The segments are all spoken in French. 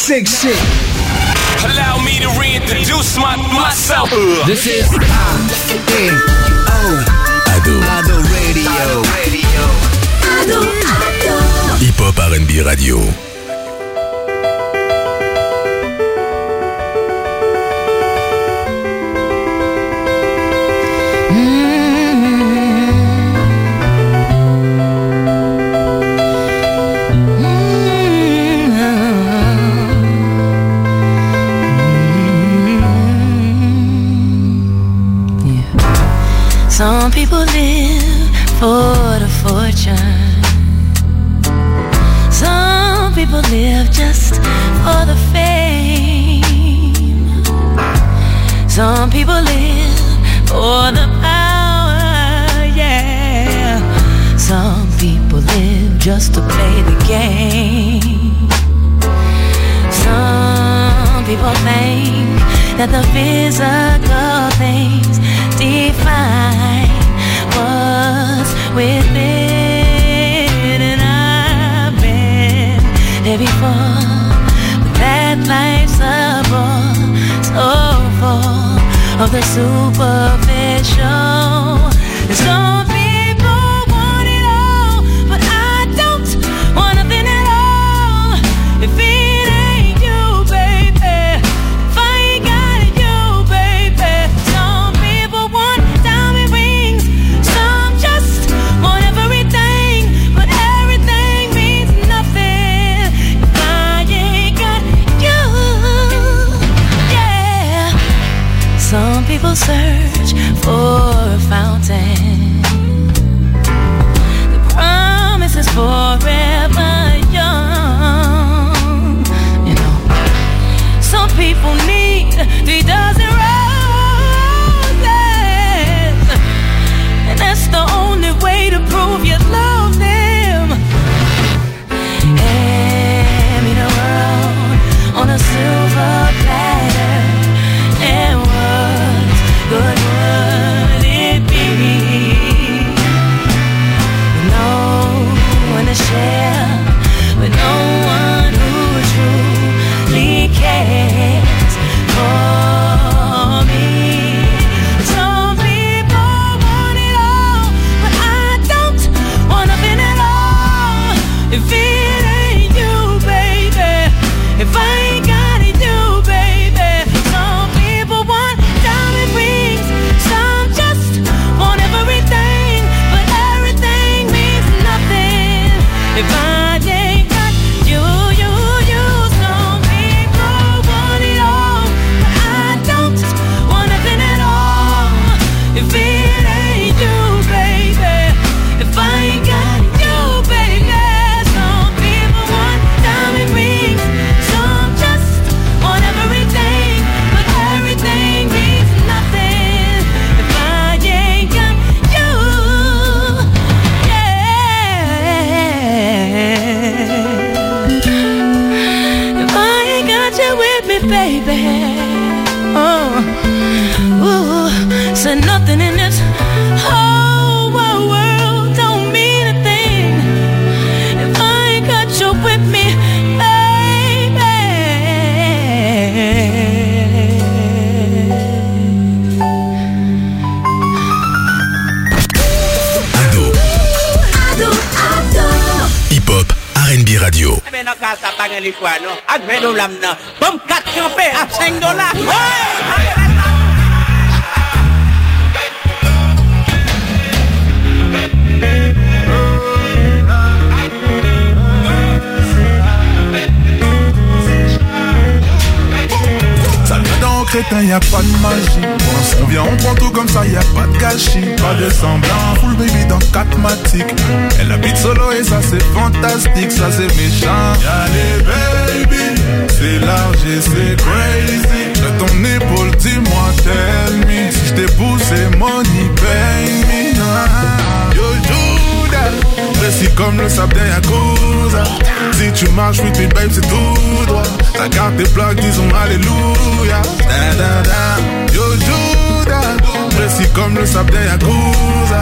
sick shit. Allow me to reintroduce myself. This is Ado Radio. Hip Hop R&B Radio. Some people live for the fortune. Some people live just for the fame. Some people live for the power, yeah. Some people live just to play the game. Some people think that the physical things define what's within, and I've been there before, but that life's a bore, so full of the superficial. And some people want it all, but I don't want nothing at all. If it ain't you, baby, if I ain't got it, you, baby. Some people want diamond rings, some just want everything, but everything means nothing if I ain't got you, yeah. Some people search for a fountain. The promise is forever young. You know, some people need 3 dozen roses, and that's the only way to prove you love them. Hand me the world on a silver platter, and what good would it be? No one to share, but no one who truly cares for me. Some people want it all, but I don't want nothing at all. If it ain't you, baby, if I ain't got it, you, baby. Some people want diamond rings, some just want everything, but everything means nothing if I ain't got you, you, you. Some people want it all, but I don't want nothing at all. If it ain't you, baby, if I ain't got you, baby. Some people want diamond rings, some just want everything, but everything means nothing if I ain't got you, yeah. If I ain't got you with me, baby, ooh, said nothing in this whole wide world don't mean a thing if I ain't got you with me, baby. Ado. Hip Hop R&B Radio. Men nan ka sa bagen li kwa no. Ak men nou lam nan. Bom 4 kampe ap $5. Ça vient dans crétin, y'a pas de magie. On vient, on prend tout comme ça, y'a pas de gâchis. Pas de semblant, full baby dans 4 matiques. Elle habite solo et ça c'est fantastique, ça c'est méchant. Y'a les baby, c'est large et c'est crazy. J'ai ton épaule, dis-moi, tell me. Si j't'épouse, c'est money, pay me. Yo, Judas, précis comme le sable d'un Yakuza. Si tu marches with me, babe, c'est tout droit. Ta carte est bloquée, disons alléluia. Da, da, da. Yo, Judas, précis comme le sable d'un Yakuza.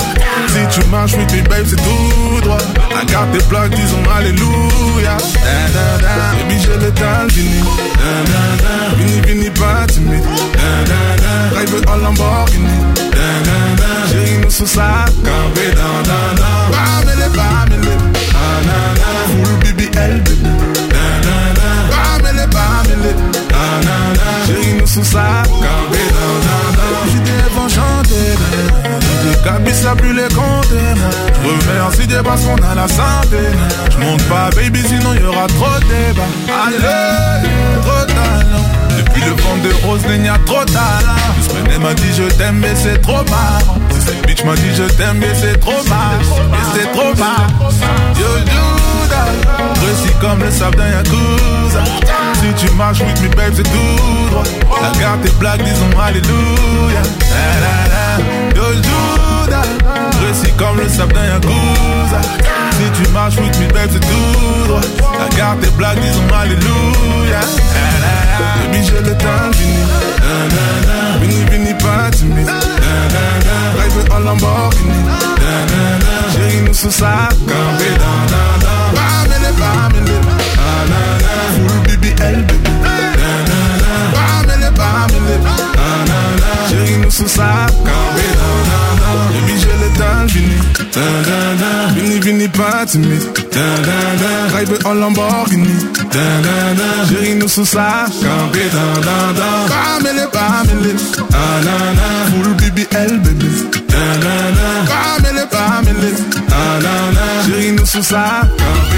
Si tu marches, oui, tes babes, c'est tout droit. La garde tes plaques, disons alléluia. Baby, j'ai le temps, vini. Vini, vini, pas timide. Drive en Lamborghini. Chérie, nous sous sa campé. Bamele, bamele. Full BBL, baby. Bamele, bamele. Chérie, nous sous sa campé. J'étais enchanté. Je cabisse à plus les compter. Je remercie Dieu parce qu'on a la santé. Je monte pas, baby, sinon y'aura trop de débat. Allez, trop de talent. Depuis le vent de rose, il y a trop de talent. Semaine m'a dit je t'aime, mais c'est trop marrant. Si cette bitch m'a dit je t'aime, mais c'est trop marrant. Et c'est trop marrant. Yo, Judas, précis comme le sable d'un Yakuza. Si tu marches with me, babe, c'est tout droit. La garde tes blagues, disons alléluia. Yo, Judas, précis comme le sable d'un Yakuza. Si tu marches with me, babe, c'est tout droit. La garde tes blagues, disons alléluia. Baby, j'ai le temps fini. Vini, vini, pas timide. Drive en Lamborghini. Chérie, nous sous sa campé. Bamele, bamele. Full BBL, baby. Bamele, bamele. Chérie, nous sous sa campé. Baby, j'ai le temps fini. Vini, vini, pas timide. Drive en Lamborghini. Chérie, nous sous sa campé. Bamele, bamele. Full BBL, baby. Bamele, bamele. Chérie, nous sous sa campé.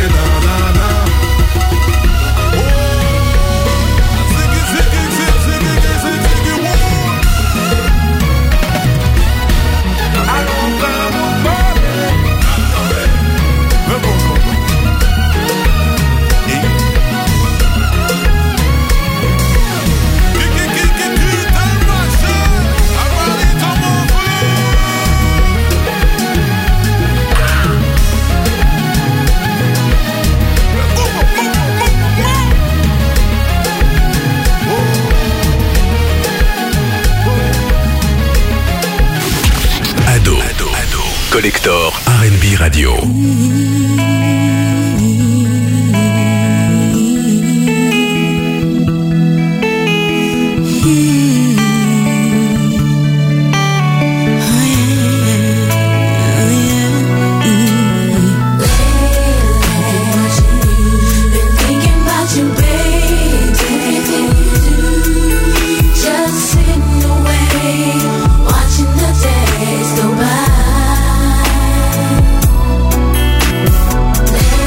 Collector R&B Radio. Go by.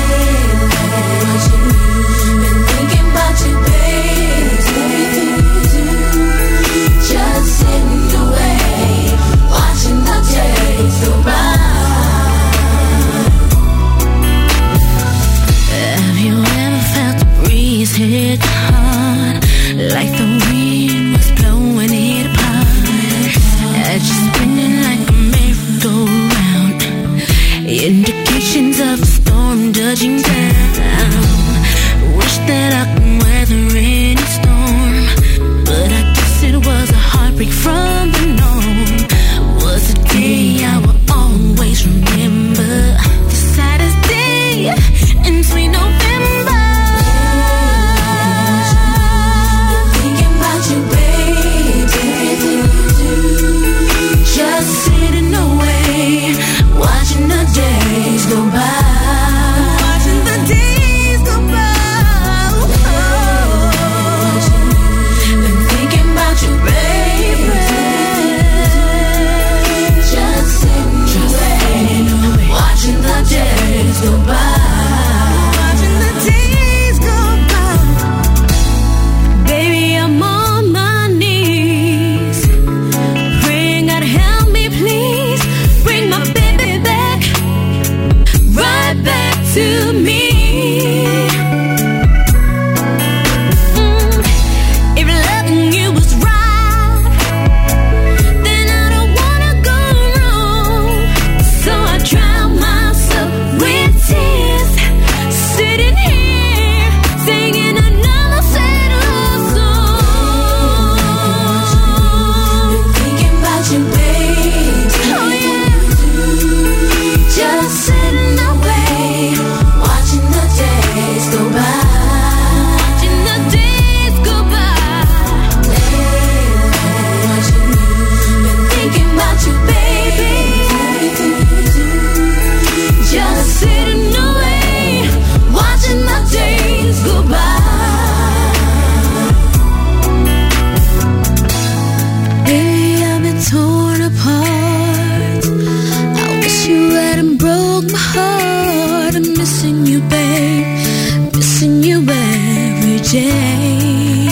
day.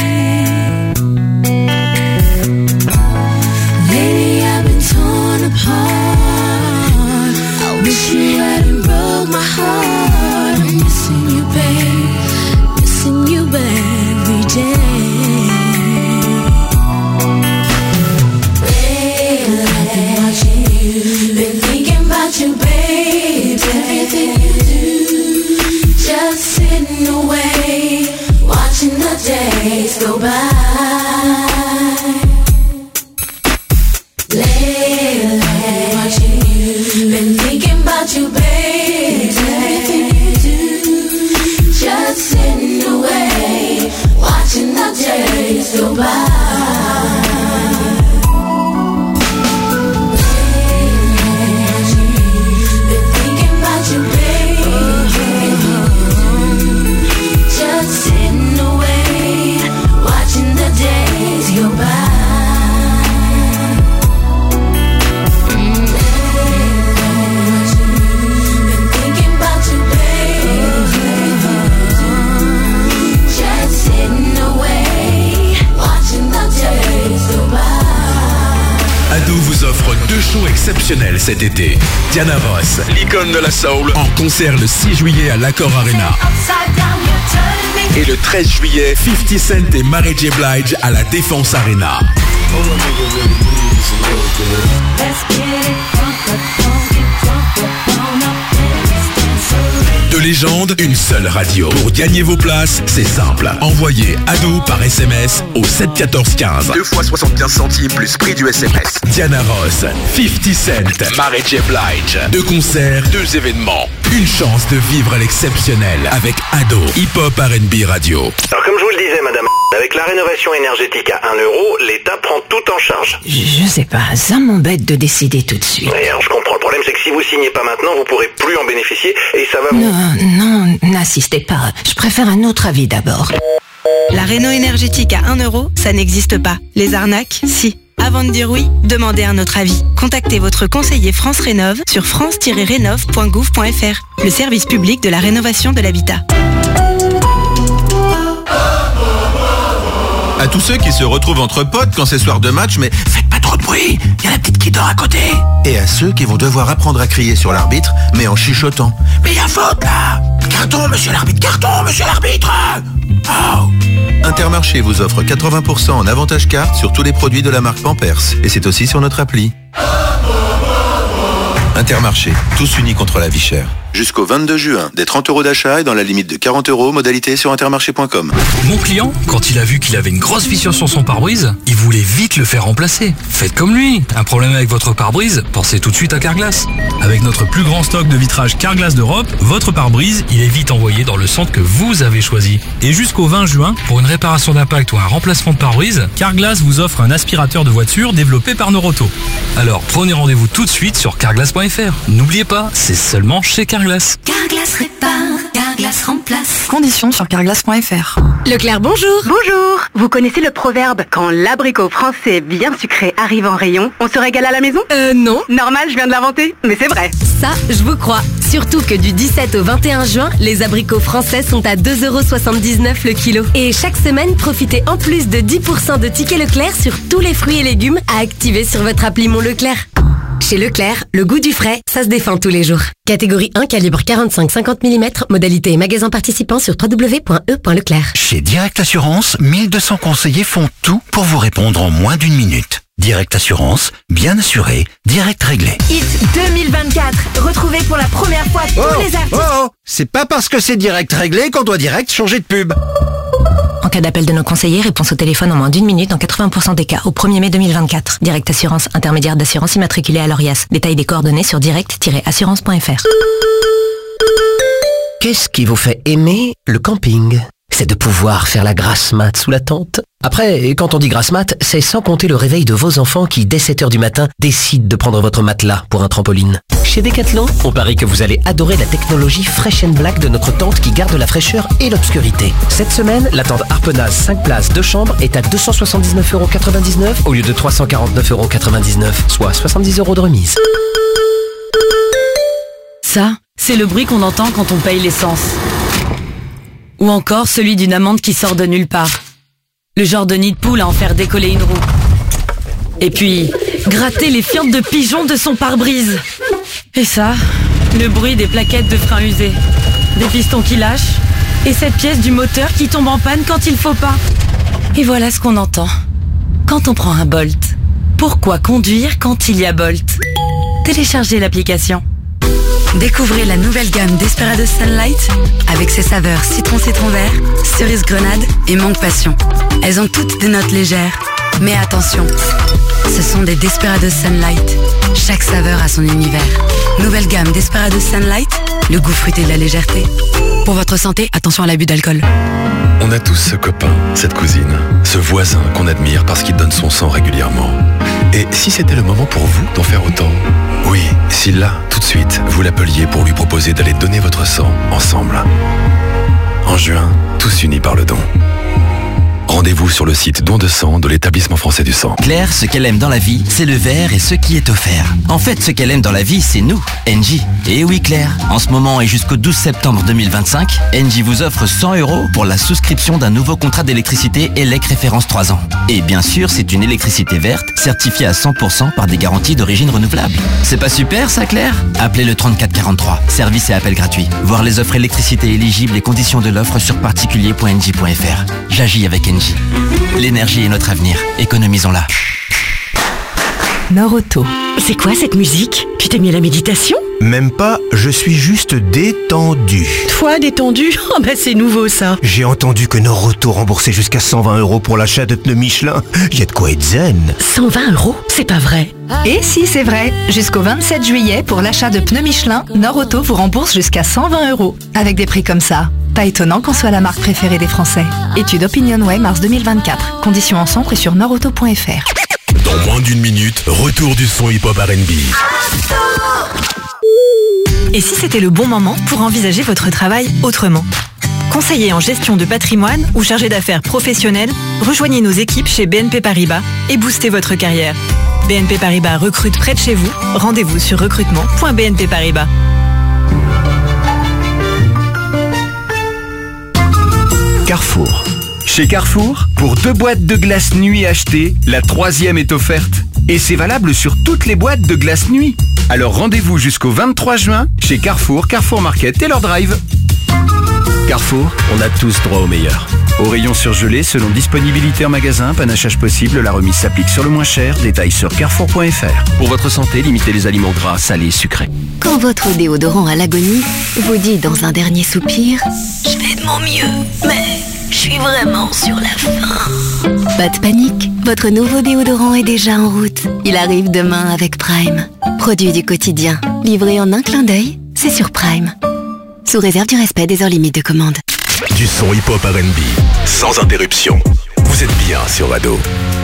Lately I've been torn apart. I wish you hadn't broke my heart. I'm missing you, babe. Missing you every day. Babe, I've been watching you. Been thinking about you, babe. Everything you do. Just sitting away. Watching the days go by. Lately, watching you. Been thinking about you, babe. Everything you do. Just sitting away. Watching the days go by. Been thinking about you, babe. Just sitting away. Watching the days go by. Ado vous offre 2 shows exceptionnels cet été. Diana Ross, l'icône de la soul, en concert le 6 juillet à l'Accor Arena. Et le 13 juillet, 50 Cent et Mary J. Blige à la Défense Arena. De légende, une seule radio. Pour gagner vos places, c'est simple. Envoyez Ado par SMS au 71415. 2 fois 75 centimes plus prix du SMS. Diana Ross, 50 Cent, Mary J. Blige. 2 concerts, 2 événements. Une chance de vivre l'exceptionnel avec Ado, hip-hop R&B radio. Alors comme je vous le disais, madame, avec la rénovation énergétique à 1 €, l'État prend tout en charge. Je sais pas, ça m'embête de décider tout de suite. Et alors je comprends, le problème c'est que si vous signez pas maintenant, vous pourrez plus en bénéficier et ça va vous... Non, n'insistez pas. Je préfère un autre avis d'abord. La réno énergétique à 1 €, ça n'existe pas. Les arnaques, si. Avant de dire oui, demandez un autre avis. Contactez votre conseiller France Rénov sur france-rénov.gouv.fr, le service public de la rénovation de l'habitat. À tous ceux qui se retrouvent entre potes quand c'est soir de match, mais faites pas trop de bruit, il y a la petite qui dort à côté. Et à ceux qui vont devoir apprendre à crier sur l'arbitre, mais en chuchotant. Mais il y a faute là. Carton, monsieur l'arbitre, carton, monsieur l'arbitre. Oh. Intermarché vous offre 80% en avantage carte sur tous les produits de la marque Pampers. Et c'est aussi sur notre appli. Intermarché, tous unis contre la vie chère. Jusqu'au 22 juin, des 30 € d'achat et dans la limite de 40 €, modalité sur intermarché.com. Mon client, quand il a vu qu'il avait une grosse fissure sur son pare-brise, il voulait vite le faire remplacer. Faites comme lui. Un problème avec votre pare-brise, pensez tout de suite à Carglass. Avec notre plus grand stock de vitrage Carglass d'Europe, votre pare-brise, il est vite envoyé dans le centre que vous avez choisi. Et jusqu'au 20 juin, pour une réparation d'impact ou un remplacement de pare-brise, Carglass vous offre un aspirateur de voiture développé par Noroto. Alors prenez rendez-vous tout de suite sur carglass.fr. N'oubliez pas, c'est seulement chez Carglass. Carglass répare, Carglass remplace. Conditions sur carglass.fr. Leclerc, bonjour. Bonjour. Vous connaissez le proverbe « Quand l'abricot français bien sucré arrive en rayon, on se régale à la maison » Non. Normal, je viens de l'inventer, mais c'est vrai. Ça, je vous crois. Surtout que du 17 au 21 juin, les abricots français sont à 2,79 € le kilo. Et chaque semaine, profitez en plus de 10% de tickets Leclerc sur tous les fruits et légumes à activer sur votre appli Mon Leclerc. Chez Leclerc, le goût du frais, ça se défend tous les jours. Catégorie 1, calibre 45-50 mm, modalité et magasin participant sur www.e.leclerc. Chez Direct Assurance, 1200 conseillers font tout pour vous répondre en moins d'1 minute. Direct Assurance, bien assuré, direct réglé. Hit 2024, retrouvez pour la première fois tous les artistes. C'est pas parce que c'est direct réglé qu'on doit direct changer de pub. En cas d'appel de nos conseillers, réponse au téléphone en moins d'1 minute dans 80% des cas au 1er mai 2024. Direct Assurance, intermédiaire d'assurance immatriculée à l'ORIAS. Détail des coordonnées sur direct-assurance.fr. Qu'est-ce qui vous fait aimer le camping ? C'est de pouvoir faire la grasse mat sous la tente. Après, quand on dit grasse mat, c'est sans compter le réveil de vos enfants qui, dès 7h du matin, décident de prendre votre matelas pour un trampoline. Chez Decathlon, on parie que vous allez adorer la technologie Fresh & Black de notre tente qui garde la fraîcheur et l'obscurité. Cette semaine, la tente Harpenaz 5 places 2 chambres est à 279,99 € au lieu de 349,99 €, soit 70 € de remise. Ça, c'est le bruit qu'on entend quand on paye l'essence. Ou encore celui d'une amande qui sort de nulle part. Le genre de nid de poule à en faire décoller une roue. Et puis, gratter les fientes de pigeons de son pare-brise. Et ça, le bruit des plaquettes de frein usées, des pistons qui lâchent, et cette pièce du moteur qui tombe en panne quand il faut pas. Et voilà ce qu'on entend quand on prend un Bolt. Pourquoi conduire quand il y a Bolt? Téléchargez l'application. Découvrez la nouvelle gamme Desperados Sunlight avec ses saveurs citron vert, cerise grenade et mangue passion. Elles ont toutes des notes légères. Mais attention, ce sont des Desperados Sunlight. Chaque saveur a son univers. Nouvelle gamme Desperados Sunlight, le goût fruité de la légèreté. Pour votre santé, attention à l'abus d'alcool. On a tous ce copain, cette cousine, ce voisin qu'on admire parce qu'il donne son sang régulièrement. Et si c'était le moment pour vous d'en faire autant? Oui, si là, tout de suite, vous l'appeliez pour lui proposer d'aller donner votre sang ensemble. En juin, tous unis par le don. Rendez-vous sur le site Don de sang de l'Établissement français du sang. Claire, ce qu'elle aime dans la vie, c'est le verre et ce qui est offert. En fait, ce qu'elle aime dans la vie, c'est nous, Engie. Et oui Claire, en ce moment et jusqu'au 12 septembre 2025, Engie vous offre 100 € pour la souscription d'un nouveau contrat d'électricité ELEC référence 3 ans. Et bien sûr, c'est une électricité verte, certifiée à 100% par des garanties d'origine renouvelable. C'est pas super ça Claire? Appelez le 3443, service et appel gratuit. Voir les offres électricité éligibles et conditions de l'offre sur particulier.engie.fr. J'agis avec Engie. L'énergie est notre avenir, économisons-la. Norauto. C'est quoi cette musique? Tu t'es mis à la méditation? Même pas, je suis juste détendu. Toi, détendu? Oh bah c'est nouveau ça. J'ai entendu que Norauto remboursait jusqu'à 120 € pour l'achat de pneus Michelin. Y a de quoi être zen. 120 €? C'est pas vrai. Et si c'est vrai, jusqu'au 27 juillet, pour l'achat de pneus Michelin, Norauto vous rembourse jusqu'à 120 €. Avec des prix comme ça, pas étonnant qu'on soit la marque préférée des Français. Étude OpinionWay mars 2024. Conditions en centre et sur norauto.fr. Dans moins d'une minute, retour du son hip-hop R&B. Et si c'était le bon moment pour envisager votre travail autrement? Conseiller en gestion de patrimoine ou chargé d'affaires professionnelles, rejoignez nos équipes chez BNP Paribas et boostez votre carrière. BNP Paribas recrute près de chez vous. Rendez-vous sur recrutement.bnpparibas. Carrefour. Chez Carrefour, pour 2 boîtes de glace nuit achetées, la 3e est offerte. Et c'est valable sur toutes les boîtes de glace nuit. Alors rendez-vous jusqu'au 23 juin chez Carrefour, Carrefour Market et leur drive. Carrefour, on a tous droit au meilleur. Au rayon surgelé, selon disponibilité en magasin, panachage possible, la remise s'applique sur le moins cher. Détails sur carrefour.fr. Pour votre santé, limitez les aliments gras, salés et sucrés. Quand votre déodorant à l'agonie vous dit dans un dernier soupir « Je fais de mon mieux, mais je suis vraiment sur la fin ». Pas de panique, votre nouveau déodorant est déjà en route. Il arrive demain avec Prime. Produit du quotidien, livré en un clin d'œil, c'est sur Prime. Sous réserve du respect des heures limites de commande. Du son hip-hop R&B, sans interruption. Vous êtes bien sur Ado.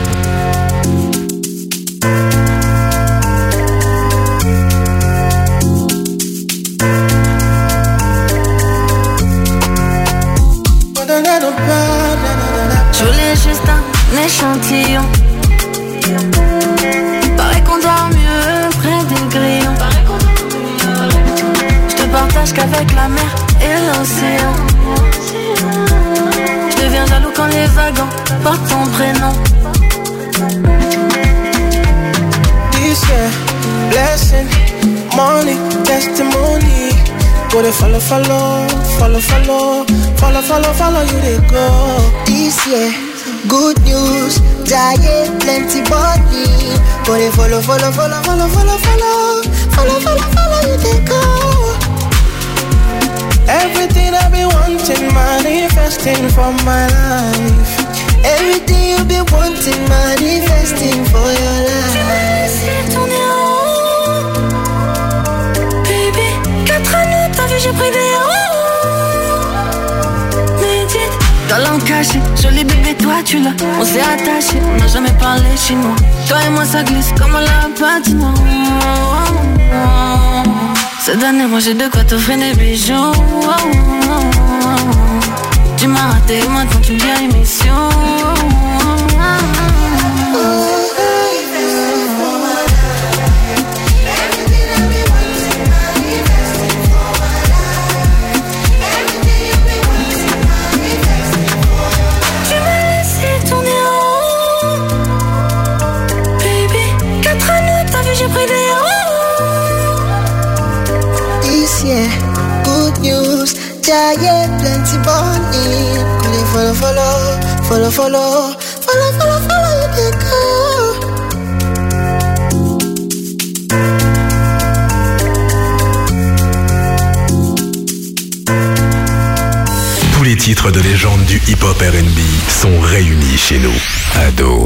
Je voulais juste un échantillon. Paraît qu'on dort mieux près des grillons. Je te partage qu'avec la mer et l'océan. Je deviens jaloux quand les wagons portent ton prénom. This year, blessing, money, testimony. Go to follow, follow, follow, follow, follow, follow, follow you they go. This year, good news, giant plenty body. Go to follow, follow, follow, follow, follow, follow, follow, follow, follow you they go. Everything I've been wanting, manifesting for my life. Everything you've been wanting, manifesting for your life. Baby, 4 années, t'as vu, j'ai pris des héros. Médite, talent caché, joli bébé, toi tu l'as. On s'est attaché, on n'a jamais parlé chinois. Toi et moi ça glisse comme la patinoire. Cette année, moi j'ai de quoi t'offrir des bijoux. Tu m'as raté, maintenant tu me viens émission. j'ai pris des This year, good news. Jaye, plenty money. Follow, follow, follow, follow, follow, follow, follow, you can go. Tous les titres de légende du hip-hop R&B sont réunis chez nous. Ado.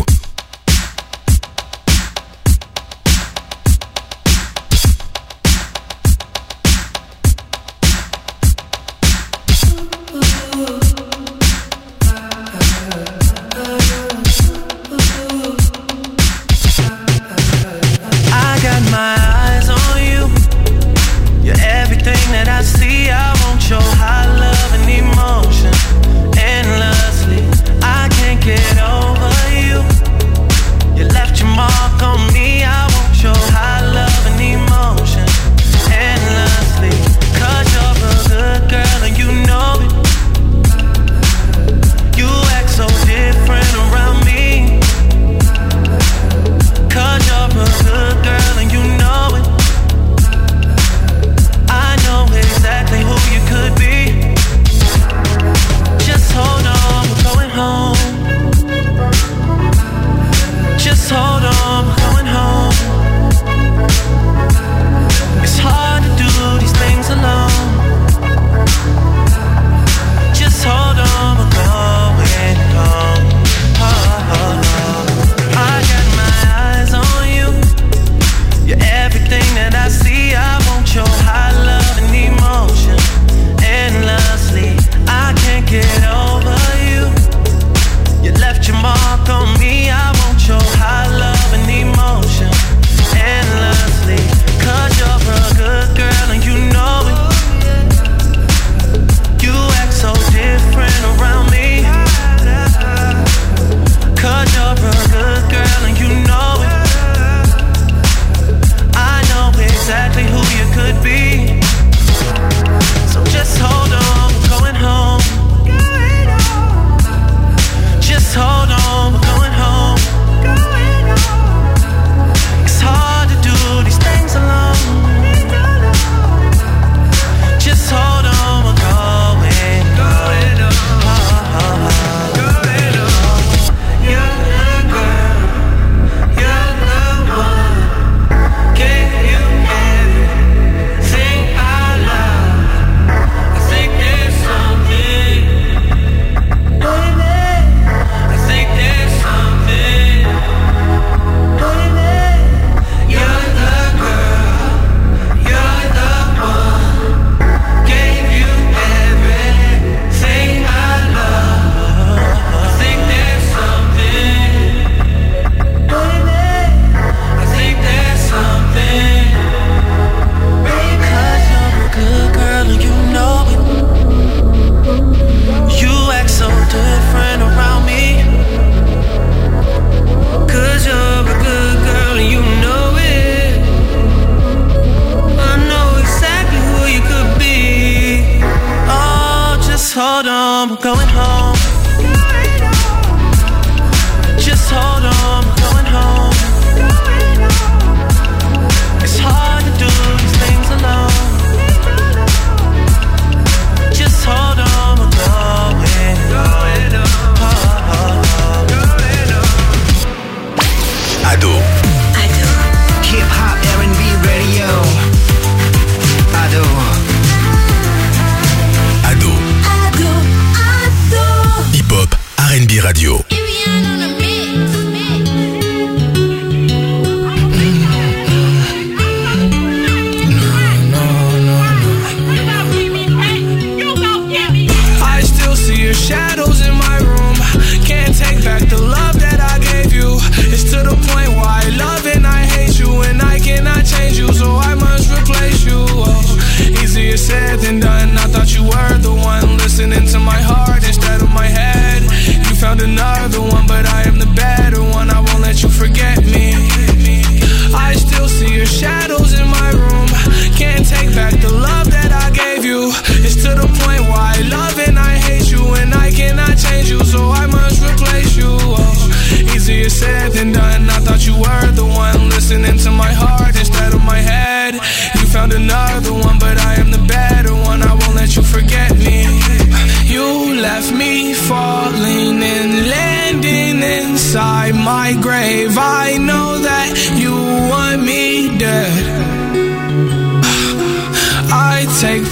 Ado.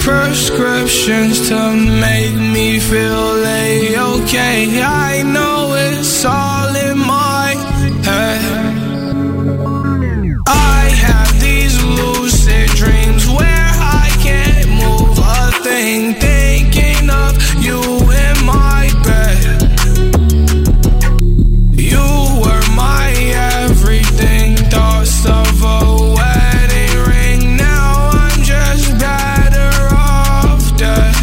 prescriptions to make me feel A-okay. I know it's all in my head. I have these lucid dreams where I can't move a thing, thinking of you in my bed. You were my everything, thoughts of a wedding ring. Now I'm just better off dead.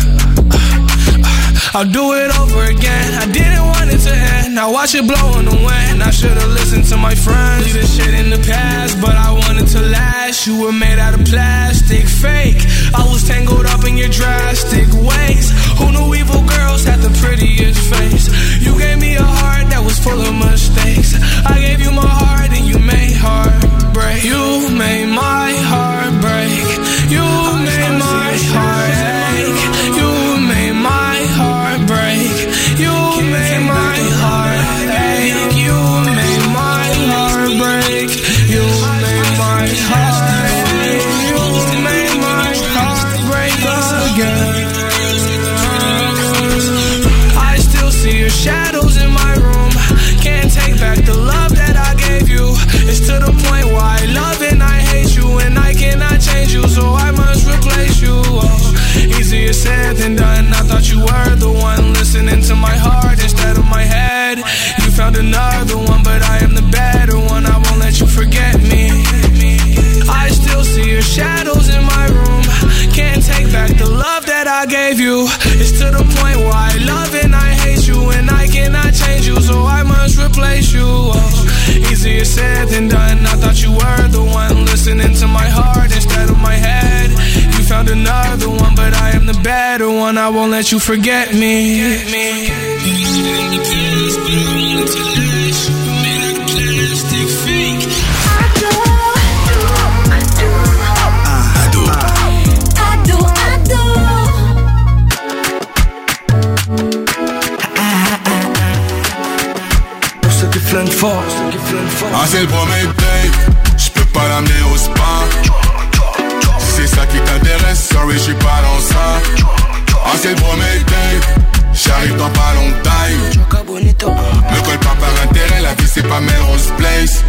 I'll do it over again. I didn't want it to end. Now watch it blow in the wind. I should've listened to my friends. Leave this shit in the past, but I wanted to last. You were made out of plastic, fake. I was tangled up in your drastic ways. Who knew evil girls had the prettiest face? You gave me a heart that was full of mistakes. I gave you my heart and you made heartbreak. You made my heart break. You made my heart ache. You made my heart break. You made my heart ache. You made my heart break. You made my heart ache. You made my heart break again. I still see your shadows in my room. Can't take back the love that I gave you. It's to the point where I love and I hate you, and I cannot change you, so I must replace you. Oh, easier said than done. I thought you were the one listening to my heart instead of my head. You found another one, but I am the better one. I won't let you forget me. I still see your shadows in my room. Can't take back the love that I gave you. It's to the point where I love and I hate you, and I cannot change you, so I must replace you. Oh, easier said than done. I thought you were the one listening to my heart instead of my head. You found another one, but I am the better one. I won't let you forget me. Ah, c'est le premier date, j'peux pas l'amener au spa. Si c'est ça qui t'intéresse, sorry j'suis pas dans ça. Ah, c'est le premier date, j'arrive dans pas longtemps. Me colle pas par intérêt, la vie c'est pas Melrose Place.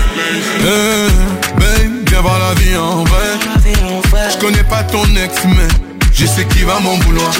Babe, viens voir la vie en vrai. J'connais pas ton ex mais je sais qui va m'en vouloir.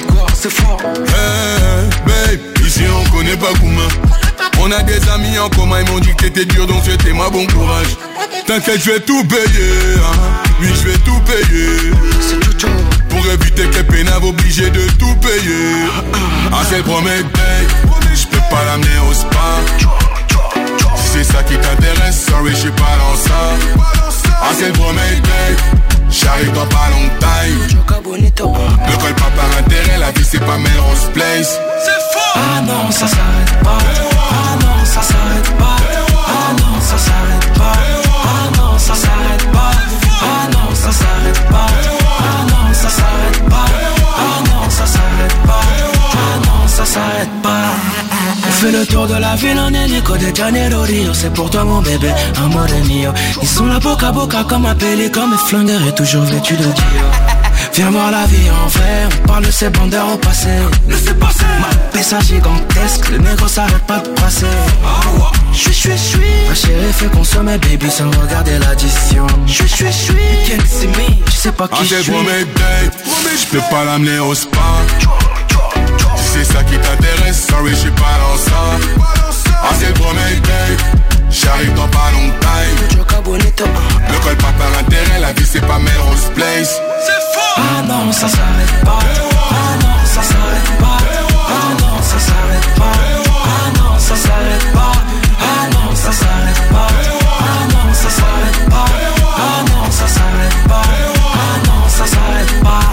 Babe, ici on connaît pas Gouma. On a des amis en commun, ils m'ont dit que t'étais dur, donc souhaitez-moi bon courage. T'inquiète, je vais tout payer, hein. Oui, je vais tout payer. Pour éviter que pénave obligé de tout payer. Ah, c'est le premier date, je peux pas l'amener au spa. Si c'est ça qui t'intéresse, sorry, je suis pas dans ça. Ah, c'est le premier date, j'arrive dans pas longtemps. Ne colle pas par intérêt, la vie c'est pas Melrose Place. Ah non, ça s'arrête pas. Ah non, ça s'arrête pas. Ah non, ça s'arrête pas. Ah non, ça s'arrête pas. Ah non, ça s'arrête pas. Ah non, ça s'arrête pas. Ah non, ça s'arrête pas. Ah non, ça s'arrête pas. On fait le tour de la ville en hélico de Janeiro Rio. C'est pour toi mon bébé, amore mio. Ils sont là boca à boca comme appelés comme flingueurs et toujours vêtus de Dio. Viens voir la vie en vrai, on parle de ces bandeurs au passé. Laissez passer. Ma pessa gigantesque, le négro s'arrête pas de passer. Chui. Ma chérie fait consommer baby sans regarder l'addition. Chui. Can't see me, tu sais pas qui je suis. Ah, c'est premier date, j'peux pas l'amener au spa. Si c'est ça qui t'intéresse, sorry, j'suis pas dans ça. Ah, c'est le premier date, j'arrive dans pas longtemps. Ne colle pas par intérêt, la vie c'est pas Melrose Place. Ah non, ça s'arrête pas. Ah non, ça s'arrête pas. Ah non, ça s'arrête pas. Ah non, ça s'arrête pas. Ah non, ça s'arrête pas. Ah non, ça s'arrête pas. Ah non, ça s'arrête pas. Ah non, ça s'arrête pas.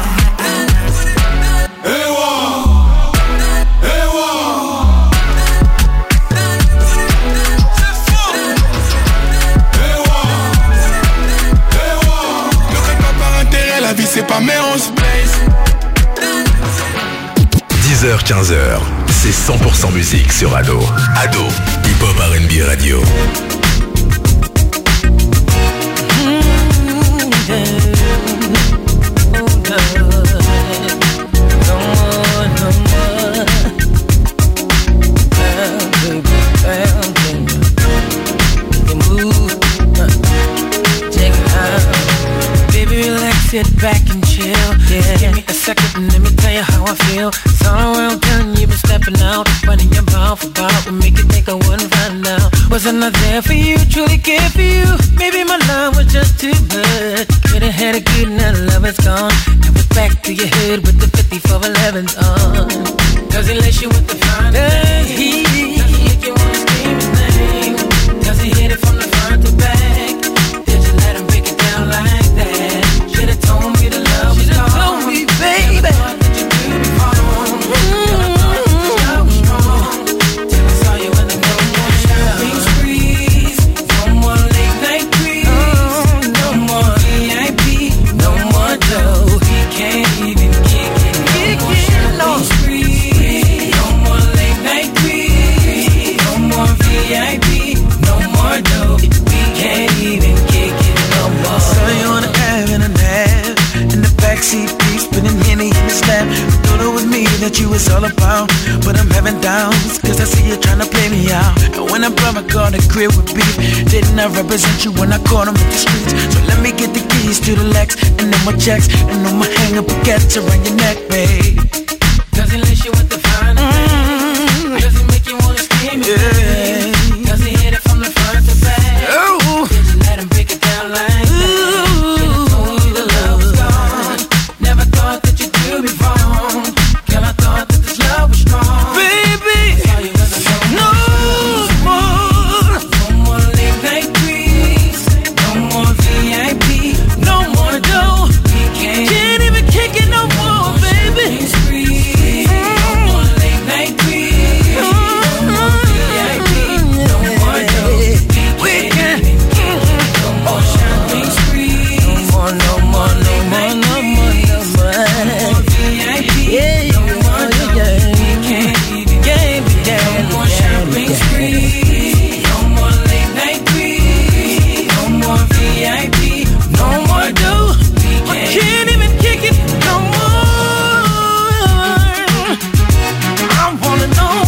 La vie c'est pas Melrose Place. 10h, 15h, c'est 100% musique sur Ado. Ado, hip-hop R&B radio. sit back and chill. Yeah. Just give me a second and let me tell you how I feel. It's all around town, you've been stepping out, running your mouth about what make you think I wouldn't find out. Wasn't I there for you, truly cared for you? Maybe my love was just too much. Could've had a good night, love is gone. Now it's back to your head with the 5411s on. Does he lace you with the fine? Does he make you wanna scream his name? Does he hit it from the front to back? Did you let him break it down like that? Should've told me the love was gone. Should've told me, baby. Never thought that you do me wrong. Never thought that the love was strong. Till I saw you in the no more shopping sprees, no more late night creeps, no more VIP, no more dough. He can't even kick it. No more shopping sprees, no more late night creeps, no more VIP, no more dough. We can't even kick it no more. Saw you on the Ave in a nap, in the backseat, please spinning Henny in the snap. Thought it was me that you was all about, but I'm having downs, cause I see you trying to play me out. And when I brought my car to crib with beef, didn't I represent you when I caught him in the streets? So let me get the keys to the Lex, and then my checks, and on my hang up baguettes around your neck, babe. Does he lace you with the fine? Does he make you wanna scream? Yeah. Does he hit it from the front to back? Ooh. Did you let him break it down like that? Should've told me the love was gone. Never thought that you'd do me wrong. Girl, I thought that this love was strong. Baby, no more. No more late night creeps, no more VIP, no more dough. We can't even kick it no more, baby. No more late night creeps, no more VIP, no more dough. We can't even kick it. No more shopping sprees, no more, no more, no more, no more, no more VIP, no more dough. We can't even get no more shopping sprees, no more late night creeps, no more VIP, no more dough. I can't even kick it no more. I wanna know,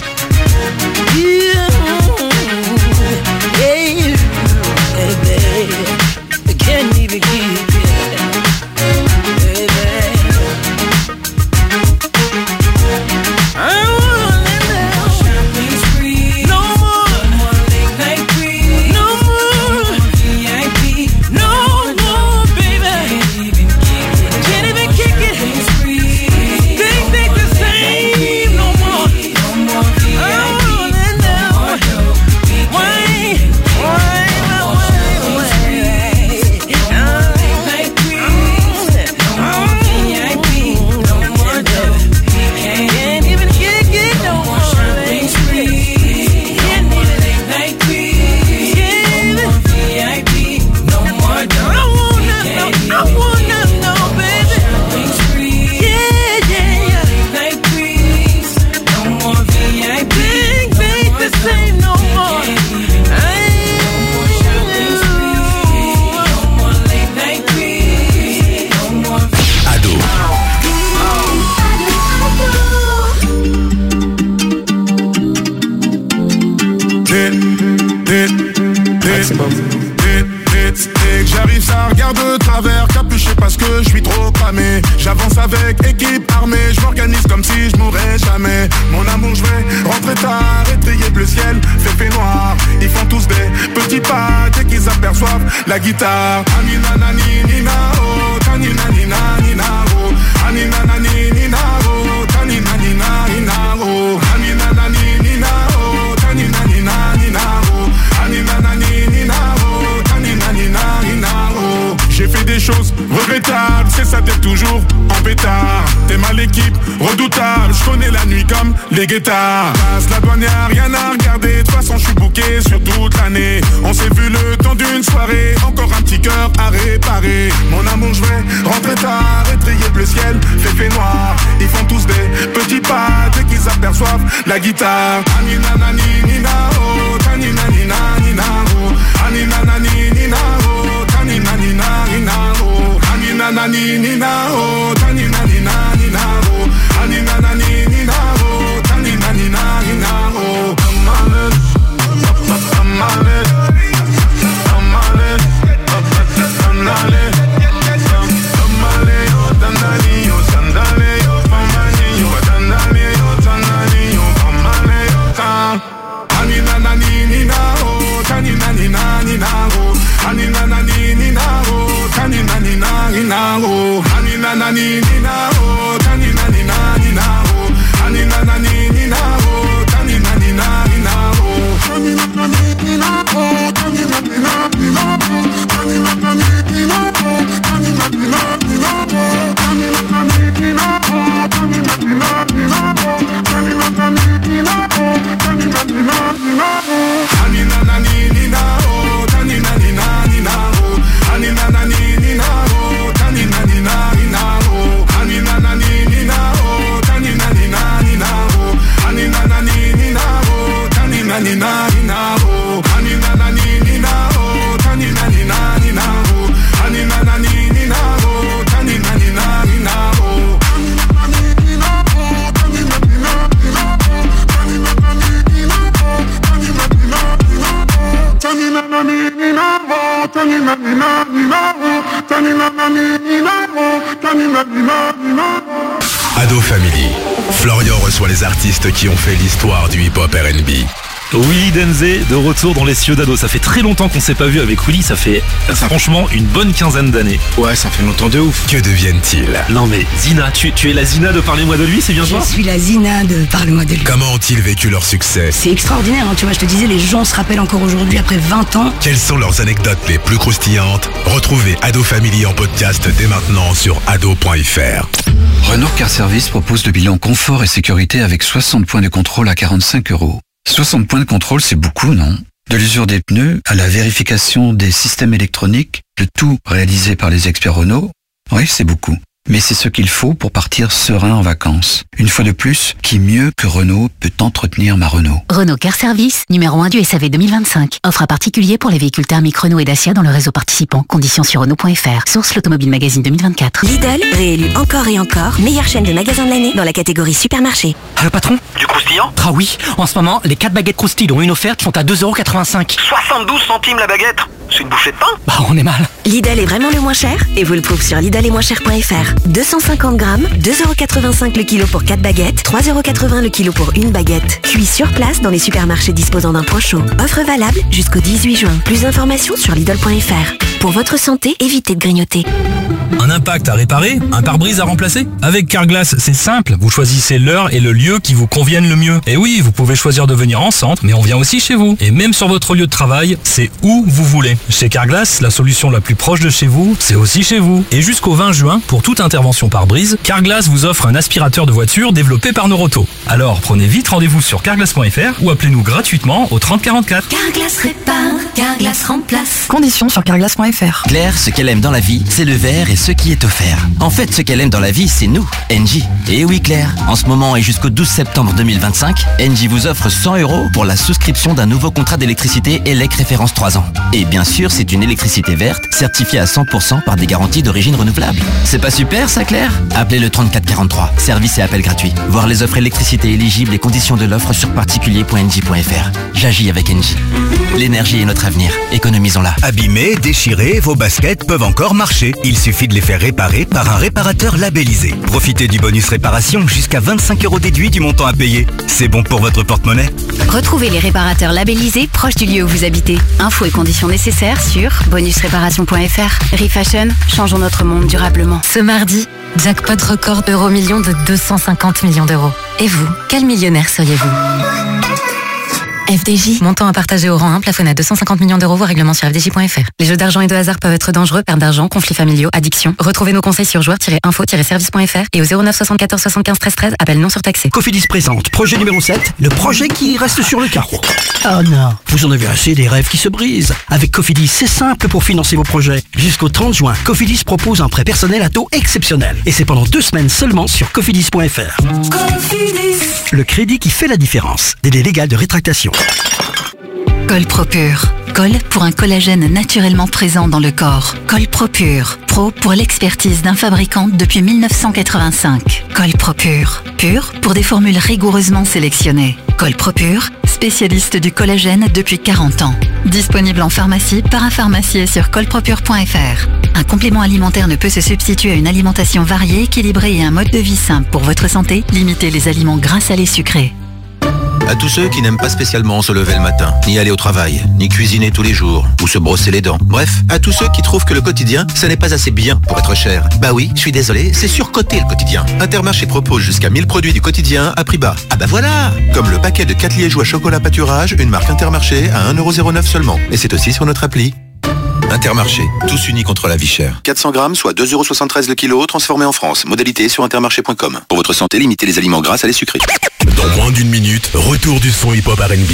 yeah, baby, I can't even keep it, baby. I wanna know. Shopping spree, No more late night creeps, No more VIP, No more, baby. Can't even kick it. Things ain't the same no more. I wanna know why. Can't even kick it no more. I wanna know, baby. Yeah, yeah. Things ain't the same no more. Ado. J'arrive, ça regarde de travers, capuché parce que je suis trop cramé. J'avance avec équipe armée, je m'organise comme si je mourrais jamais. Mon amour, je vais rentrer tard, étrier bleu ciel, fait noir. Ils font tous des petits pas dès qu'ils aperçoivent la guitare. Anina nani nina oh, tanina nina nina oh, anina nani nina oh, tanina nina nina oh, anina nani nina oh, tanina nina nina oh, anina nani nina oh, tanina nina nina oh. J'ai fait des choses regrettables, c'est ça d'être toujours en pétard. T'es mal l'équipe, redoutable, je connais la nuit comme les guettards. Passe la douane, y'a rien à regarder, de toute façon je suis bouqué sur toute l'année. On s'est vu le temps d'une soirée, encore un petit cœur à réparer. Mon amour, je vais rentrer tard, étrier bleu ciel, fait noir. Ils font tous des petits pas dès qu'ils aperçoivent la guitare. Anina nani nina oh, tanina nina nina oh, anina nani nina oh, tanina nina nina oh, anina nani nina oh, tanina nina nina oh, anina nani nina oh, tanina nina nina oh. Ado Family. Florian reçoit les artistes qui ont fait l'histoire du hip-hop R&B. Willy Denzé, de retour dans les cieux d'Ado. Ça fait très longtemps qu'on s'est pas vu avec Willy, ça fait franchement une bonne quinzaine d'années. Ouais, ça fait longtemps de ouf. Que deviennent-ils? Non mais Zina, tu es la Zina de Parlez-moi de lui, c'est bien ça? Je suis la Zina de Parlez-moi de lui. Comment ont-ils vécu leur succès? C'est extraordinaire, hein, tu vois, je te disais, les gens se rappellent encore aujourd'hui après 20 ans. Quelles sont leurs anecdotes les plus croustillantes? Retrouvez Ado Family en podcast dès maintenant sur ado.fr. Renault Car Service propose le bilan confort et sécurité avec 60 points de contrôle à 45 €. 60 points de contrôle, c'est beaucoup, non? De l'usure des pneus à la vérification des systèmes électroniques, le tout réalisé par les experts Renault. Oui, c'est beaucoup. Mais c'est ce qu'il faut pour partir serein en vacances. Une fois de plus, qui mieux que Renault peut entretenir ma Renault? Renault Car Service, numéro 1 du SAV 2025. Offre à particulier pour les véhicules thermiques Renault et Dacia dans le réseau participant. Conditions sur Renault.fr. Source l'Automobile Magazine 2024. Lidl, réélu encore et encore, meilleure chaîne de magasins de l'année dans la catégorie supermarché. Le patron? Du croustillant? Ah oui, en ce moment, les 4 baguettes croustilles dont une offerte sont à 2,85 €. 72 centimes la baguette. C'est une bouchée de pain? Bah on est mal. Lidl est vraiment le moins cher et vous le prouve sur lidl-et-moins-cher.fr. 250 grammes, 2,85 € le kilo pour 4 baguettes, 3,80 € le kilo pour une baguette. Cuit sur place dans les supermarchés disposant d'un point chaud. Offre valable jusqu'au 18 juin. Plus d'informations sur lidl.fr. Pour votre santé, évitez de grignoter. Un impact à réparer? Un pare-brise à remplacer? Avec Carglass, c'est simple. Vous choisissez l'heure et le lieu qui vous conviennent le mieux. Et oui, vous pouvez choisir de venir en centre, mais on vient aussi chez vous. Et même sur votre lieu de travail, c'est où vous voulez. Chez Carglass, la solution la plus proche de chez vous, c'est aussi chez vous. Et jusqu'au 20 juin, pour toute intervention pare-brise, Carglass vous offre un aspirateur de voiture développé par Noroto. Alors prenez vite rendez-vous sur carglass.fr ou appelez-nous gratuitement au 30 44. Carglass répare, Carglass remplace. Conditions sur carglass.fr. Claire, ce qu'elle aime dans la vie, c'est le verre et ce qui est offert. En fait, ce qu'elle aime dans la vie, c'est nous, Engie. Et oui Claire, en ce moment et jusqu'au 12 septembre 2025, Engie vous offre 100 € pour la souscription d'un nouveau contrat d'électricité ELEC référence 3 ans. Et bien sûr, c'est une électricité verte, certifiée à 100% par des garanties d'origine renouvelable. C'est pas super ça Claire? Appelez le 34 43, service et appel gratuit. Voir les offres électricité éligibles et conditions de l'offre sur particulier.engie.fr. J'agis avec Engie. L'énergie est notre avenir, économisons-la. Abîmés, déchirés, vos baskets peuvent encore marcher. Il suffit de les faire réparer par un réparateur labellisé. Profitez du bonus réparation jusqu'à 25 € déduit du montant à payer. C'est bon pour votre porte-monnaie. Retrouvez les réparateurs labellisés proches du lieu où vous habitez. Infos et conditions nécessaires sur bonusréparation.fr. Refashion, changeons notre monde durablement. Ce mardi, jackpot record euro-million de 250 millions d'euros. Et vous, quel millionnaire seriez-vous? FDJ. Montant à partager au rang 1, plafonné à 250 millions d'euros, voire règlement sur fdj.fr. Les jeux d'argent et de hasard peuvent être dangereux, perte d'argent, conflits familiaux, addiction. Retrouvez nos conseils sur joueurs-info-service.fr et au 09 74 75 13 13, appel non surtaxé. Cofidis présente projet numéro 7, le projet qui reste sur le carreau. Oh non, vous en avez assez des rêves qui se brisent. Avec Cofidis, c'est simple pour financer vos projets. Jusqu'au 30 juin, Cofidis propose un prêt personnel à taux exceptionnel. Et c'est pendant 2 semaines seulement sur cofidis.fr. Cofidis. Le crédit qui fait la différence. Délai légal de rétractation. Colpropure. Col pour un collagène naturellement présent dans le corps. Colpropure. Pro pour l'expertise d'un fabricant depuis 1985. Colpropure. Pur pour des formules rigoureusement sélectionnées. Colpropure, spécialiste du collagène depuis 40 ans. Disponible en pharmacie, parapharmacie et sur colpropure.fr. Un complément alimentaire ne peut se substituer à une alimentation variée, équilibrée et un mode de vie simple. Pour votre santé, limitez les aliments gras, salés, sucrés. À tous ceux qui n'aiment pas spécialement se lever le matin, ni aller au travail, ni cuisiner tous les jours, ou se brosser les dents. Bref, à tous ceux qui trouvent que le quotidien, ça n'est pas assez bien pour être cher. Bah oui, je suis désolé, c'est surcoté le quotidien. Intermarché propose jusqu'à 1000 produits du quotidien à prix bas. Ah bah voilà! Comme le paquet de 4 liégeois chocolat pâturage, une marque Intermarché à 1,09 € seulement. Et c'est aussi sur notre appli. Intermarché, tous unis contre la vie chère. 400 grammes, soit 2,73 € le kilo, transformé en France. Modalité sur intermarché.com. Pour votre santé, limitez les aliments gras, salés, sucrés. Dans moins d'une minute, retour du son hip-hop R&B.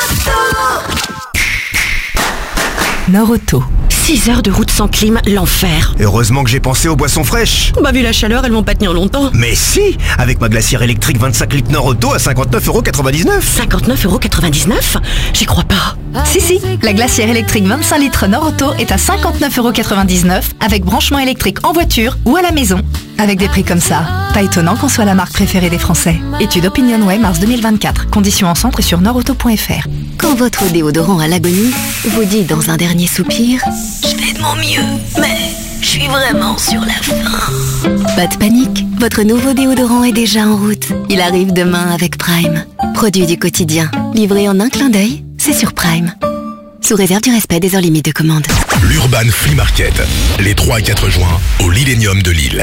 Noroto. 6 heures de route sans clim, l'enfer. Heureusement que j'ai pensé aux boissons fraîches. Bah vu la chaleur, elles vont pas tenir longtemps. Mais si, avec ma glacière électrique 25 litres Noroto à 59,99 €. 59,99 €? J'y crois pas. Si, la glacière électrique 25 litres Noroto est à 59,99 € avec branchement électrique en voiture ou à la maison. Avec des prix comme ça, pas étonnant qu'on soit la marque préférée des Français. Étude OpinionWay mars 2024. Conditions en centre et sur nordauto.fr. Quand votre déodorant à l'agonie vous dit dans un dernier soupir « Je fais de mon mieux, mais je suis vraiment sur la fin ». Pas de panique, votre nouveau déodorant est déjà en route. Il arrive demain avec Prime. Produit du quotidien, livré en un clin d'œil, c'est sur Prime. Sous réserve du respect des heures limites de commande. L'Urban Flea Market, les 3 et 4 juin, au Lillénium de Lille.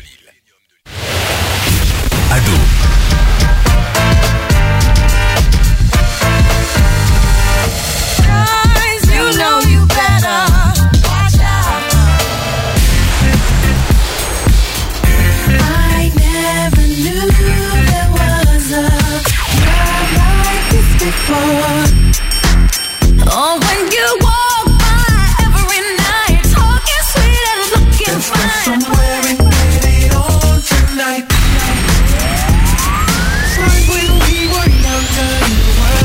Ado. Oh, when you walk by every night, talking sweet and looking fine. Somewhere and get it on tonight. Like when we were younger, you were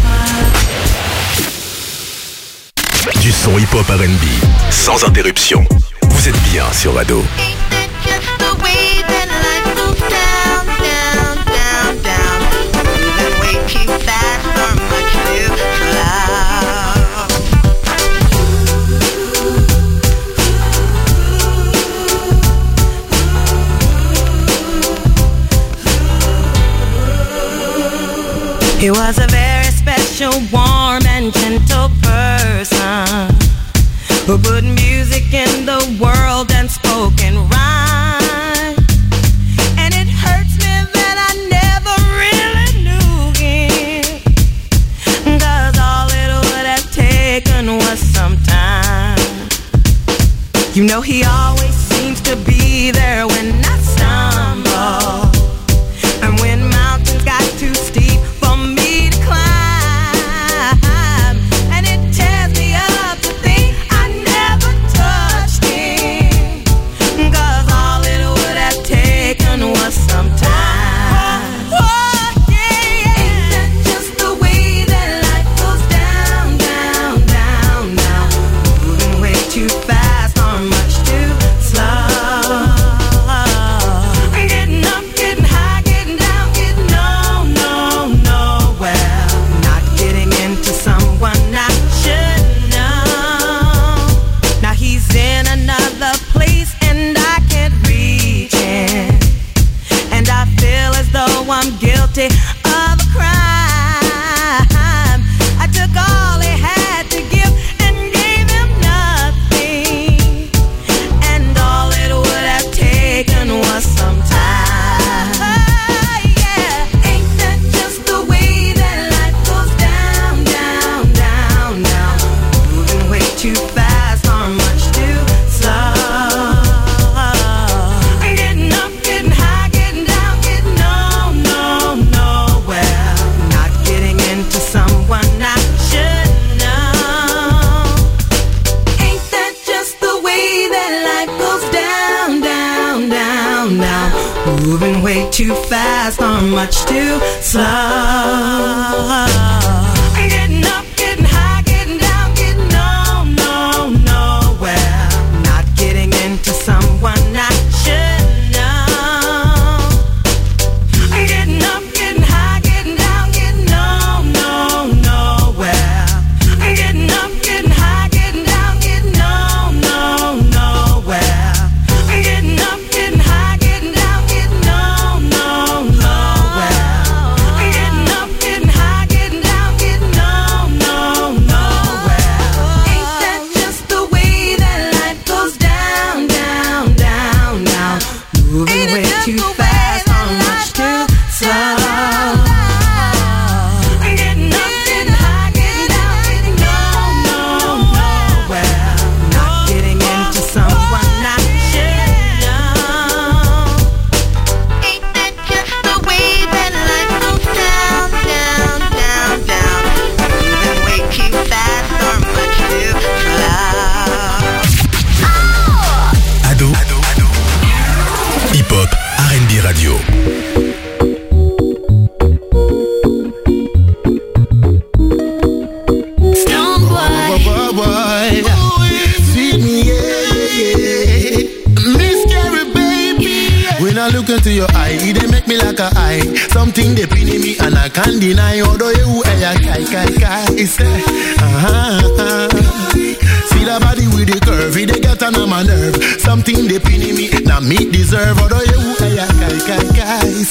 mine. Du son hip-hop R&B, sans interruption. Vous êtes bien sur Ado. He was a very special, warm and gentle person who put music in the world and spoke in rhyme. And it hurts me that I never really knew him, 'cause all it would have taken was some time. You know he always seems to be there when I stumble, and when mountains got too steep for me to climb, and it tears me up to think I never touched him, 'cause all it would have taken was some time. Oh, yeah. Ain't that just the way that life goes down, down, down, down, moving way too fast or much too slow. Getting up, getting high, getting down, getting nowhere, not getting into someone I should know. Now he's in another place and I can't reach him, and I feel as though I'm guilty of a crime. I took all he had to give and gave him nothing, and all it would have taken was some time. Yeah, ain't that just the way that life goes down, down, down, down, moving way too fast or much too slow. Getting up, getting high, getting down, getting nowhere, not getting into someone I should know. Ain't that just the way that life goes down, down, down, down, moving way too fast or much too slow. Getting up, getting high, getting down, getting nowhere, not getting into someone I should know. Getting up, getting high, getting down, getting nowhere. Getting up, getting high, getting down, getting nowhere. Getting up, getting high, getting down, getting nowhere. Getting up, getting high, getting down, I look into your eye, they make me like a eye. Something they pin in me and I can't deny. Although you kai. It's see that body with the curve, they get on my nerve. Something they pin in me, now me deserve. Although you kai. It's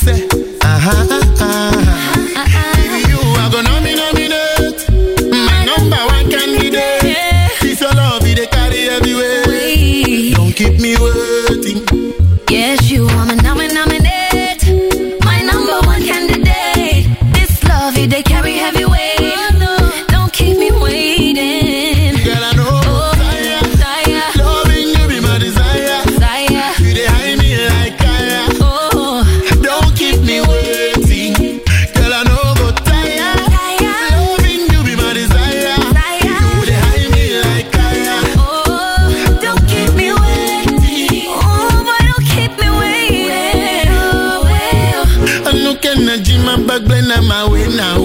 you are gonna nominate my number one candidate. This your love, they carry everywhere. Don't keep me waiting. Yes, you are my nominate, my number one candidate. This love, they carry heavy weight. Don't keep me waiting. Girl, I know, desire. Loving you be my desire. You they hide me like fire. Don't keep me waiting. Girl, I know, go tire. Loving you be my desire. You they hide me like fire. Don't keep me waiting. Boy, don't keep me waiting. I look at the gym, I'm back, blend my way now.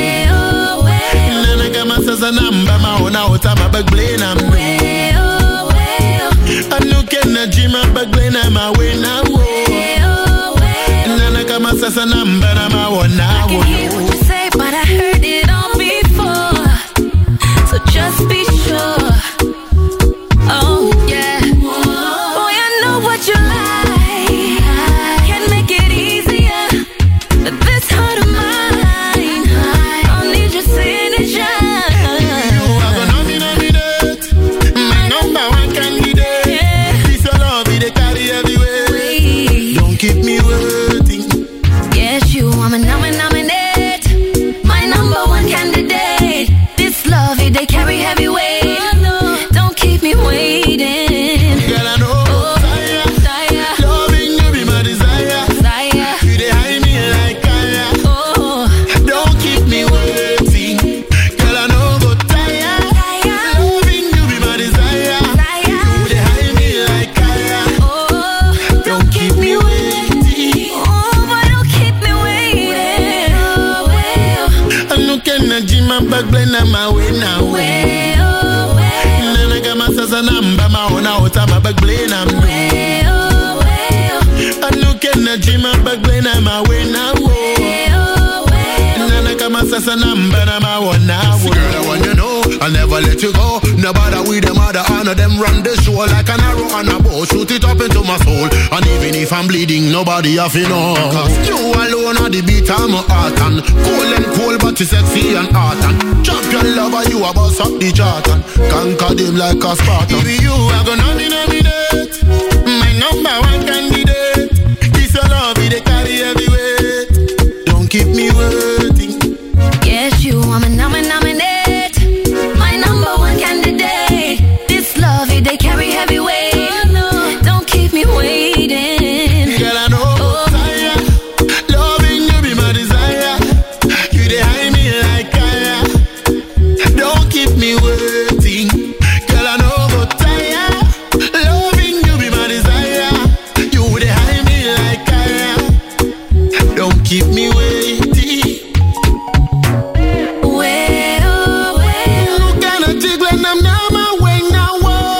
Nana kama sasa namba maona ota mabag blend I'm I look at the gym, I'm back, blend my way now. Nana kama sasa namba na maona. I can hear what you say, but I heard it all before. So just be sure. Oh yeah. Boy, I know what you like. Can make it easier. But this heart of mine, I'll need your signature. You are gonna nominate my number one candidate. This your love, they carry everywhere. Don't keep me waiting. Yes, you are my nominate, my number one candidate. This love, they carry heavy weight. Don't keep me waiting. Girl, I know, desire. Loving you be my desire. You they hide me like fire. Don't keep me waiting. Girl, I know, go tire. Loving you be my desire. You they hide me like fire. Don't keep me waiting. Boy, don't keep me waiting. I look at the gym, I'm back, blend my way now. Nana kama sasa namba maona ota mabag blend I'm I look at the gym, I'm back, blend my way now. Nana kama sasa namba na maona. Girl, I want you know, I'll never let you go. Nobody with them other honor them run the show like an arrow on a bow. Shoot it up into my soul. And even if I'm bleeding, nobody have to know. Cause you alone are the beat of my heart. And cold but you sexy and hot. And champion lover, you a boss up the chart. And conquer them like a Spartan. If you are gonna nominate my number one candidate. This your love, they carry everywhere. Don't keep me waiting. Yes, you are my nominate, my number one candidate. This love, they carry heavy weight. Don't keep me waiting. Girl, I know, desire. Loving you be my desire. You they hide me like fire. Don't keep me waiting. Girl, I know, go tire. Loving you be my desire. You they hide me like fire. Don't keep me waiting. Look at the jig when I'm now my way now.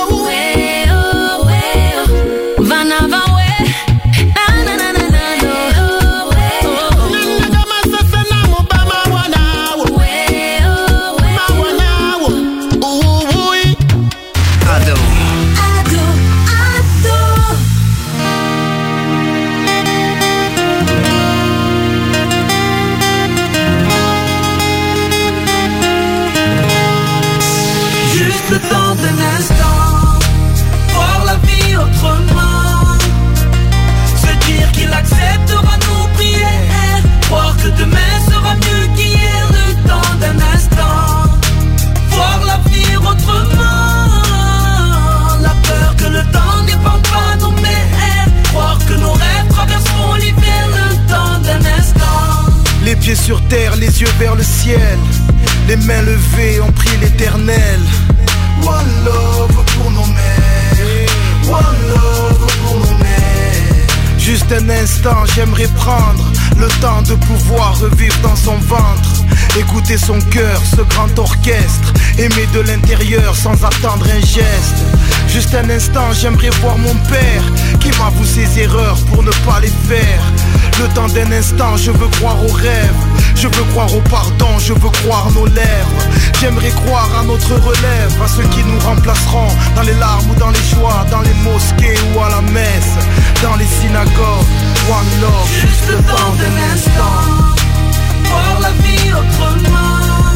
Juste le temps d'un instant, voir la vie autrement, se dire qu'il acceptera nos prières, croire que demain sera mieux qu'hier. Le temps d'un instant, voir la vie autrement, la peur que le temps n'épande pas nos mers, croire que nos rêves traverseront l'hiver. Le temps d'un instant, les pieds sur terre, les yeux vers le ciel, les mains levées, on prie l'éternel. One love pour nos mères, one love pour nos mères. Juste un instant, j'aimerais prendre le temps de pouvoir revivre dans son ventre écouter son cœur, ce grand orchestre. Aimer de l'intérieur sans attendre un geste. Juste un instant, j'aimerais voir mon père qui m'avoue ses erreurs pour ne pas les faire. Le temps d'un instant, je veux croire aux rêves. Je veux croire au pardon, je veux croire nos lèvres. J'aimerais croire à notre relève, à ceux qui nous remplaceront dans les larmes ou dans les joies, dans les mosquées ou à la messe, dans les synagogues. One love, juste le temps d'un instant. Voir la vie autrement,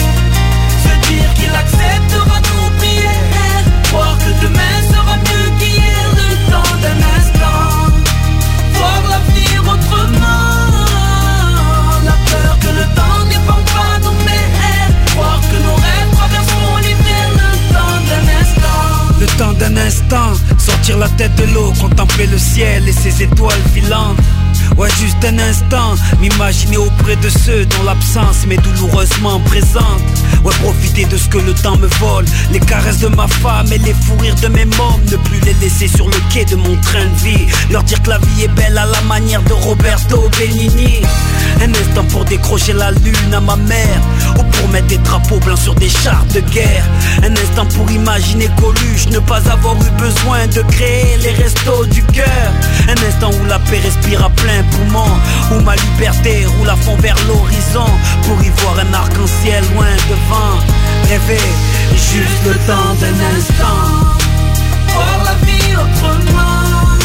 se dire qu'il acceptera nos prières, croire que demain sera mieux qu'hier, le temps d'un instant. Voir l'avenir autrement, la peur que le temps n'épande pas nos mers, croire que nos rêves traverseront l'hiver, le temps d'un instant. Le temps d'un instant, sortir la tête de l'eau, contempler le ciel et ses étoiles filantes. Ouais, juste un instant, m'imaginer auprès de ceux dont l'absence m'est douloureusement présente. Ouais, profiter de ce que le temps me vole, les caresses de ma femme et les fous rires de mes mômes. Ne plus les laisser sur le quai de mon train de vie, leur dire que la vie est belle à la manière de Roberto Benigni. Un instant pour décrocher la lune à ma mère, ou pour mettre des drapeaux blancs sur des chars de guerre. Un instant pour imaginer Coluche, ne pas avoir eu besoin de créer les restos du cœur. Un instant où la paix respire à plein poumon, où ma liberté roule à fond vers l'horizon, pour y voir un arc-en-ciel loin devant. Rêver, juste le temps d'un instant. Voir la vie autrement,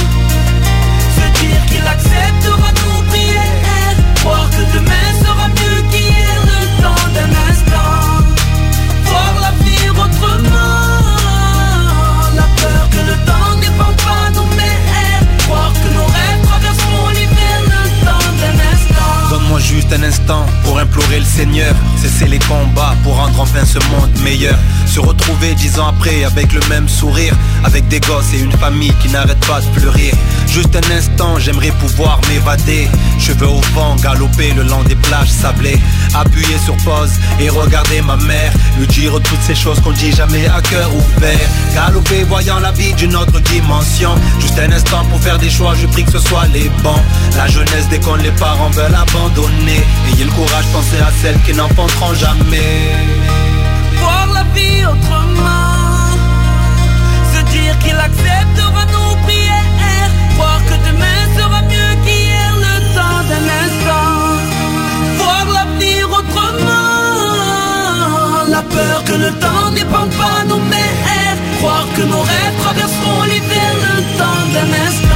se dire qu'il acceptera nos prières, croire que demain sera mieux qu'hier, le temps d'un instant. Voir l'avenir autrement, la peur que le temps n'épande pas nos mers, croire que nos rêves traverseront l'hiver, le temps d'un instant. Donne-moi juste un instant pour implorer le Seigneur, cesser les combats pour rendre enfin ce monde meilleur. Se retrouver 10 ans après avec le même sourire, avec des gosses et une famille qui n'arrête pas de pleurer. Juste un instant, j'aimerais pouvoir m'évader, cheveux au vent, galoper le long des plages sablées, appuyer sur pause et regarder ma mère, lui dire toutes ces choses qu'on dit jamais à cœur ouvert. Galoper voyant la vie d'une autre dimension, juste un instant pour faire des choix, je prie que ce soit les bons. La jeunesse déconne, les parents veulent abandonner, ayez le courage, pensez à celles qui n'enfanteront jamais. Voir la vie autrement, se dire qu'il acceptera nos prières, croire que demain sera mieux qu'hier, le temps d'un instant. Voir l'avenir autrement, la peur que le temps n'épande pas nos mers, croire que nos rêves traverseront l'hiver, le temps d'un instant.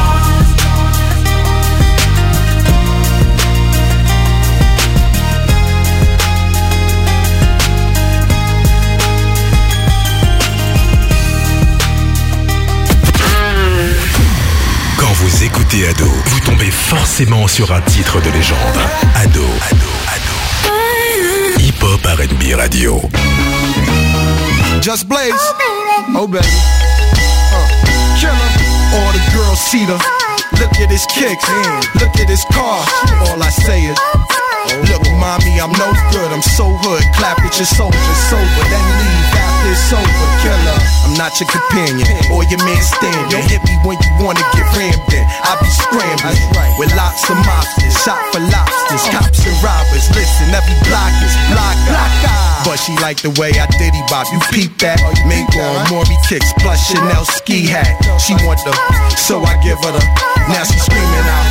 Quand vous écoutez Ado, vous tombez forcément sur un titre de légende. Ado. Hip-hop R&B radio. Just Blaze. Oh baby. Killer. All the girls see the. Look at his kicks. Look at his car. All I say is. Look, mommy, I'm no good, I'm so hood. Clap at your soldiers, sober, then leave after it's over. Killer, I'm not your companion or your man standing. Hit me when you wanna get rammed in. I be scrambling with lots of mobsters, shot for lobsters, cops and robbers. Listen, every block is block. But she like the way I diddy bop. You peep that? Mink on Maury kicks plus Chanel ski hat. She want the, so I give her the. Now she screaming out.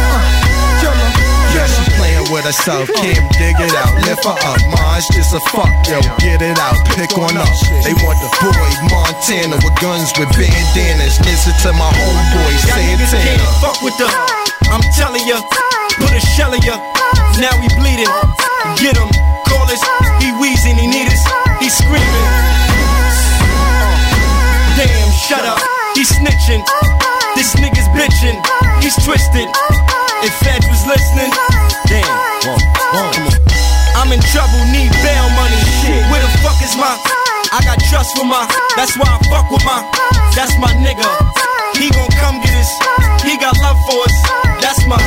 Yeah, she playing with herself, Kim, dig it out, lift her up, ma, it's just a fuck, yo, get it out, pick on up. They want the boy, Montana, with guns with bandanas, listen to my homeboy, Santana. Fuck with the, I'm telling ya, put a shell in ya, now he bleeding, get him, call us, he wheezing, he need us, he screaming. Damn, shut up, he snitching, this nigga's bitching, he's twisted. If Fed was listening, damn, come on. I'm in trouble, need bail money. Shit, where the fuck is my? I got trust for my. That's why I fuck with my. That's my nigga. He gon' come get us. He got love for us. That's my.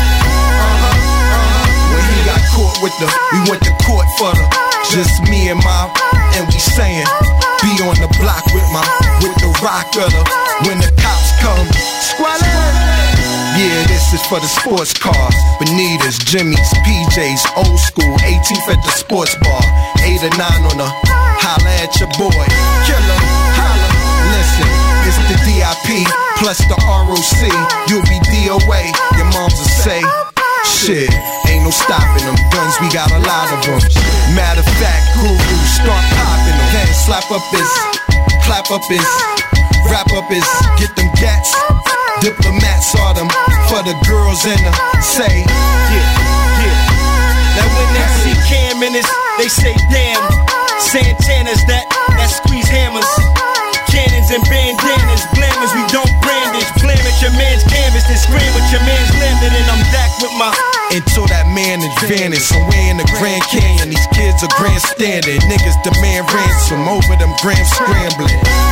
When he got caught with the, we went to court for the. Just me and my, and we saying, be on the block with my, with the rock of the. When the cops come, squalor. Yeah, this is for the sports cars. Bonitas, Jimmy's, PJ's, old school, 18th at the sports bar. 8 or 9 on the holla at your boy. Killer, holla, listen, it's the DIP plus the ROC. You'll be DOA, your moms will say, shit, ain't no stopping them. Guns, we got a lot of them. Matter of fact, guru, start popping them. Can't slap up his, clap up his, wrap up his, get them gats. Diplomats are them for the girls in the say, yeah. Now when they see Cam in this, they say damn. Santana's that squeeze hammers. Cannons and bandanas, blammers, we don't brandish. Blam at your man's canvas, then scream with your man's landed. And I'm back with my until that man advantage. Somewhere in the Grand Canyon, these kids are grandstanding. Niggas demand ransom over them grams scrambling.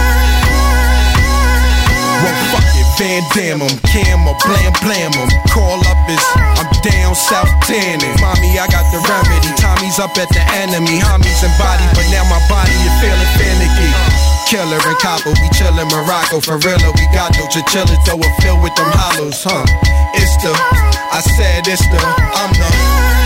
Well, fuck it, Van Damme 'em, Cam or blam blam 'em. Call up is, I'm down south tanning. Mommy, I got the remedy. Tommy's up at the enemy. Homies and body, but now my body is feeling finicky. Killer and copper, we chillin' Morocco. For real, we got no chinchillas, though we're filled with them hollows, huh? It's the, I said it's the, I'm the